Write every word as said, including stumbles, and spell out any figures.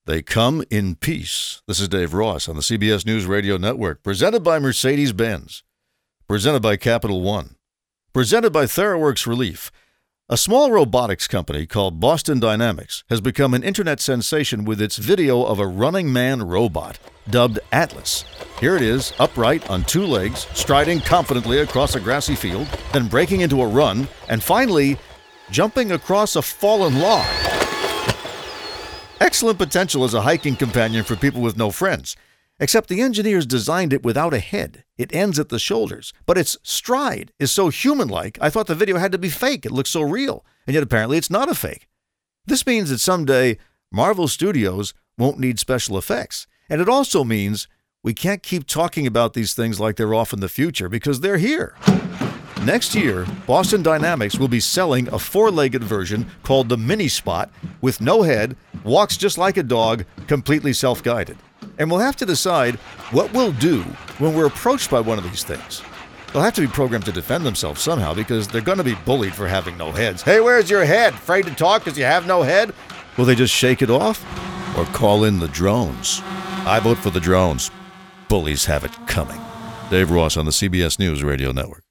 They come in peace. This is Dave Ross on the C B S News Radio Network, presented by Mercedes-Benz, presented by Capital One, presented by TheraWorks Relief. A small robotics company called Boston Dynamics has become an internet sensation with its video of a running man robot, dubbed Atlas. Here it is, upright on two legs, striding confidently across a grassy field, then breaking into a run, and finally, jumping across a fallen log. Excellent potential as a hiking companion for people with no friends. Except the engineers designed it without a head. It ends at the shoulders. But its stride is so human-like, I thought the video had to be fake. It looks so real. And yet apparently it's not a fake. This means that someday Marvel Studios won't need special effects. And it also means we can't keep talking about these things like they're off in the future because they're here. Next year, Boston Dynamics will be selling a four-legged version called the Mini Spot with no head, walks just like a dog, completely self-guided. And we'll have to decide what we'll do when we're approached by one of these things. They'll have to be programmed to defend themselves somehow because they're going to be bullied for having no heads. Hey, where's your head? Afraid to talk because you have no head? Will they just shake it off or call in the drones? I vote for the drones. Bullies have it coming. Dave Ross on the C B S News Radio Network.